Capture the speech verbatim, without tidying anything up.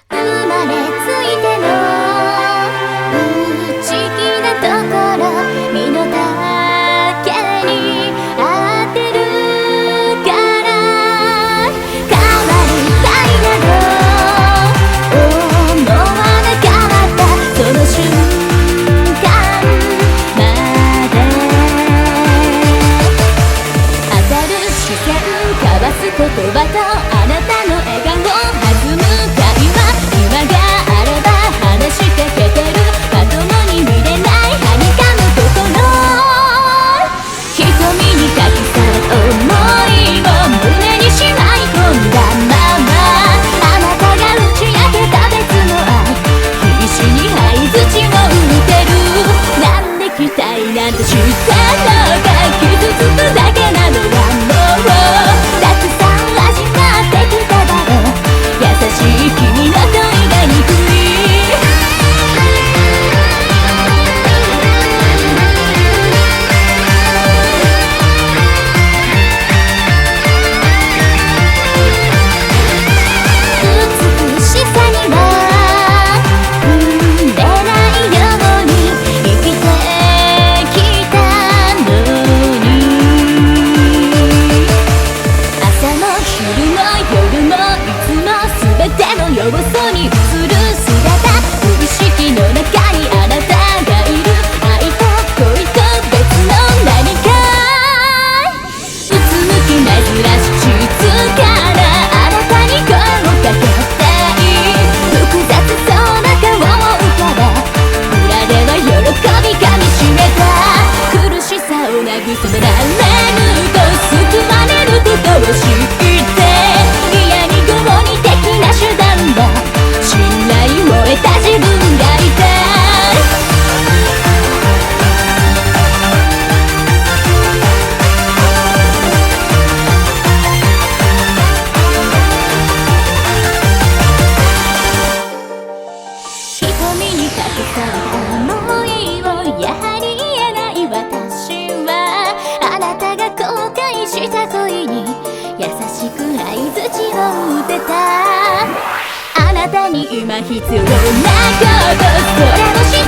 生まれついての内気なところ身の丈に合ってるから変わりたいなど思わなかったその瞬間まで当たる視線交わす言葉とあなたの笑顔弾む会話今があれば話しかけてるまともに見れないはにかむ心瞳に書き去る想いを胸にしまい込んだままあなたが打ち明けた別の愛必死に相槌を打てるなんで期待なんてしたのか傷つくだけなのはもうたくさん味わってきただろう優しい君の問いが憎い美しさには触れないように生きてきたのに朝も昼も夜もいつも全ての要素に映る姿無意識の中にあなたがいる愛と恋と別の何かうつむき珍しい静かなあなたに声をかけたい複雑そうな顔を浮かべ裏では喜びかみしめた苦しさを慰められると救われることを知って嫌に合理的な手段だ信頼を得た自分がいた瞳に隠された想いをやはり言えない私はあなたが後悔した恋に優しく相槌を打てたあなたに今必要なことそれを知